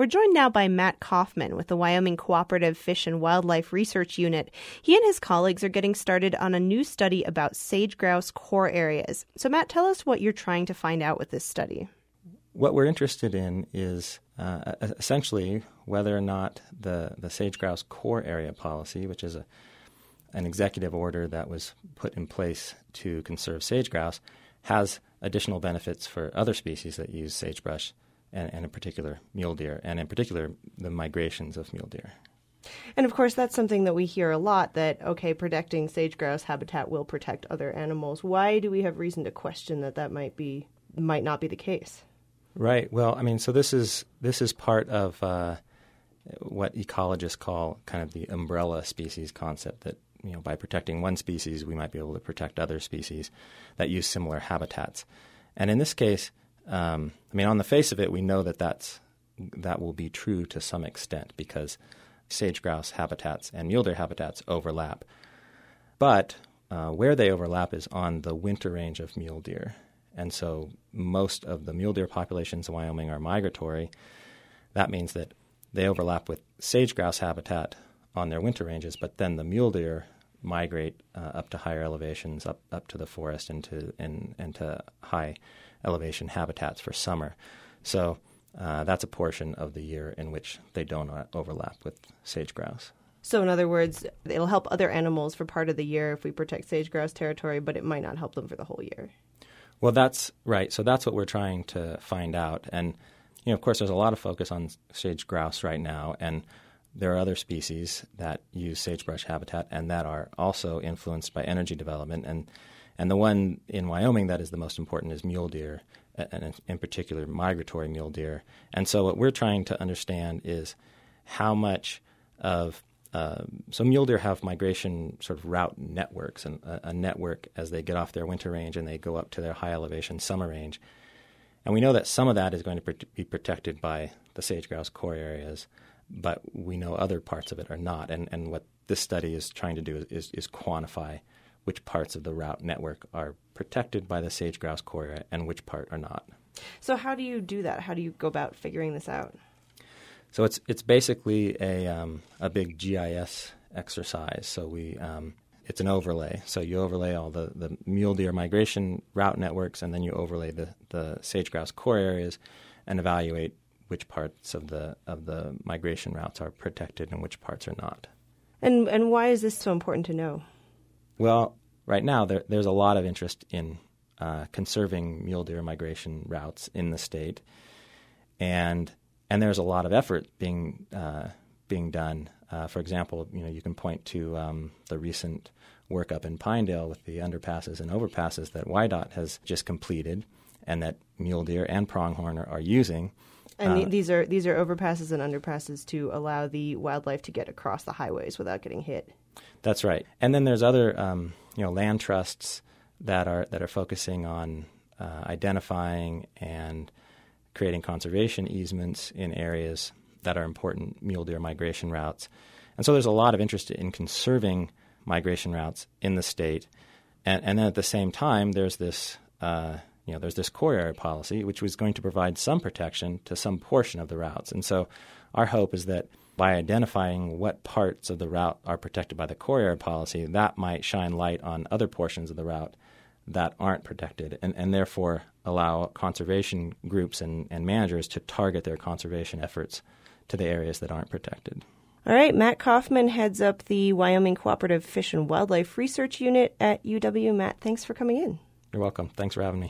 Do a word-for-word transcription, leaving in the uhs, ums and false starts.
We're joined now by Matt Kaufman with the Wyoming Cooperative Fish and Wildlife Research Unit. He and his colleagues are getting started on a new study about sage-grouse core areas. So, Matt, tell us what you're trying to find out with this study. What we're interested in is uh, essentially whether or not the, the sage-grouse core area policy, which is a, an executive order that was put in place to conserve sage-grouse, has additional benefits for other species that use sagebrush, and, and in particular mule deer, and in particular the migrations of mule deer. And of course, that's something that we hear a lot, that, okay, protecting sage-grouse habitat will protect other animals. Why do we have reason to question that that might be might not be the case? Right. Well, I mean, so this is this is part of uh, what ecologists call kind of the umbrella species concept, that, you know, by protecting one species, we might be able to protect other species that use similar habitats. And in this case, um, I mean, on the face of it, we know that that's, that will be true to some extent because sage-grouse habitats and mule deer habitats overlap. But uh, where they overlap is on the winter range of mule deer. And so most of the mule deer populations in Wyoming are migratory. That means that they overlap with sage-grouse habitat on their winter ranges, but then the mule deer migrate uh, up to higher elevations, up up to the forest and to, and, and to high elevation habitats for summer. So uh, that's a portion of the year in which they don't overlap with sage-grouse. So in other words, it'll help other animals for part of the year if we protect sage-grouse territory, but it might not help them for the whole year. Well, that's right. So that's what we're trying to find out. And, you know, of course, there's a lot of focus on sage-grouse right now, and there are other species that use sagebrush habitat and that are also influenced by energy development. And and the one in Wyoming that is the most important is mule deer, and in particular migratory mule deer. And so what we're trying to understand is how much of uh, so mule deer have migration sort of route networks, and a, a network as they get off their winter range and they go up to their high elevation summer range. And we know that some of that is going to pr- be protected by the sage-grouse core areas, but we know other parts of it are not. And, and what this study is trying to do is, is quantify which parts of the route network are protected by the sage-grouse core area and which part are not. So how do you do that? How do you go about figuring this out? So it's it's basically a um, a big G I S exercise. So we um, it's an overlay. So you overlay all the, the mule deer migration route networks, and then you overlay the, the sage-grouse core areas and evaluate which parts of the of the migration routes are protected and which parts are not. And and why is this so important to know? Well, right now there, there's a lot of interest in uh, conserving mule deer migration routes in the state, and and there's a lot of effort being uh, being done. Uh, for example, you know, you can point to um, the recent work up in Pinedale with the underpasses and overpasses that W Y D O T has just completed, and that mule deer and pronghorn are, are using. And uh, these are these are overpasses and underpasses to allow the wildlife to get across the highways without getting hit. That's right. And then there's other um, you know land trusts that are that are focusing on uh, identifying and creating conservation easements in areas that are important mule deer migration routes. And so there's a lot of interest in conserving migration routes in the state. And, and then at the same time, there's this uh, you know there's this core area policy, which was going to provide some protection to some portion of the routes. And so our hope is that by identifying what parts of the route are protected by the core area policy, that might shine light on other portions of the route that aren't protected, and, and therefore allow conservation groups and, and managers to target their conservation efforts to the areas that aren't protected. All right, Matt Kaufman heads up the Wyoming Cooperative Fish and Wildlife Research Unit at U W. Matt, thanks for coming in. You're welcome. Thanks for having me.